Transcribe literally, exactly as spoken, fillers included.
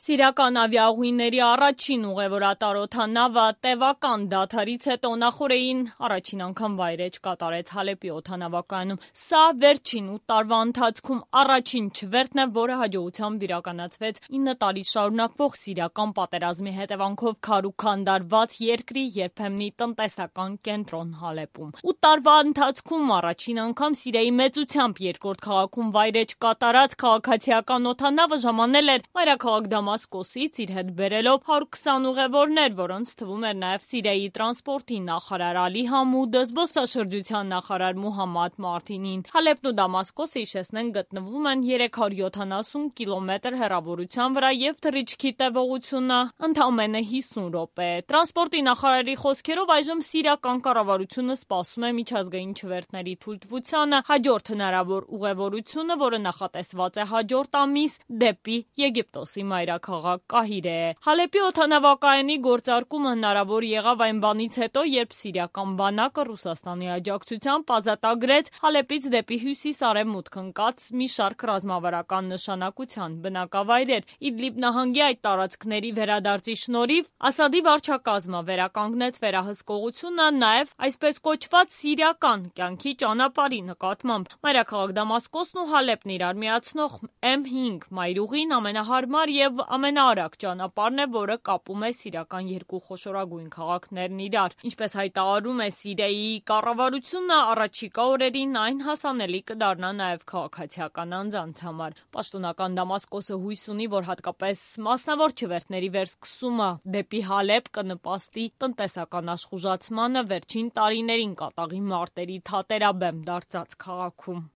Սիրիական ավիաուղիների առաջին ուղևորատար օդանավը տևական դադարից հետո նախօրեին առաջին անգամ վայրէջք կատարեց Հալեպի օդանավակայանում։ Սա վերջին ութ տարվա ընթացքում առաջին չվերթն է, որը հաջողությամբ իրականացվեց ինը տարի շարունակվող սիրիական պատերազմի հետևանքով քարուքանդարված երկրի երբեմնի տնտեսական կենտրոն Հալեպում։ ութ տարվա ընթացքում առաջին անգամ Սիրիայի մեծությամբ երկրորդ քաղաքում վայրէջք կատարած քաղաքացիական օդանավը ժամանել էր մայրաքաղաք Դամասկոսից իր հետ բերելով հարյուր քսան ուղևորներ, որոնց թվում էր նաև Սիրիայի տրանսպորտի նախարար Ալի Համուդը, զբոսաշրջության նախարար Մուհամմադ Մարտինին։ Հալեպն ու Դամասկոսը, հիշեցնենք, գտնվում են երեք հարյուր յոթանասուն կիլոմետր հեռավորության վրա եւ թռիչքի տևողությունը ընդամենը հիսուն րոպե է։ Տրանսպորտի նախարարի խոսքերով այժմ սիրիական կառավարությունը սպասում է միջազգային չվերթների թույլտվությանը հաջորդ հնարավոր ուղևորությունը, որը նախատեսված է հաջորդ ամիս դեպի Եգիպտոսի մայրաքաղաք Կահիրե է։ Հալեպի օդանավակայանի գործարկումը հնարավոր եղավ այն բանից հետո, երբ սիրիական բանակը Ռուսաստանի աջակցությամբ ազատագրեց Հալեպից դեպի հյուսիս-արևմուտք ընկած մի շարք ռազմավարական նշանակության բնակավայրեր։ Իդլիբ նահանգի այդ տարածքների վերադարձի շնորհիվ Ասադի վարչակազմը վերականգնեց վերահսկողությունը նաև այսպես կոչված սիրիական կյանքի ճանապարհի նկատմամբ։ Մայրաքաղաք Դամասկոսն ու Հալեպն իրար միացնող էմ հինգ մայրուղին ամենահարմար եւ ամենաարագ ճանապարհն է, որը կապում է սիրիական երկու խոշորագույն քաղաքներն իրար։ Ինչպես հայտարարում է Սիրիայի կառավարությունը, առաջիկա օրերին այն հասանելի կդառնա նաև քաղաքացիական անձանց համար։ Պաշտոնական Դամասկոսը հույս ունի, որ հատկապես մասնավոր չվերթների վերսկսումը դեպի Հալեպ կնպաստի տնտեսական աշխուժացմանը վերջին տարիներին կատաղի մարտերի թատերաբեմ դարձած քաղաքում։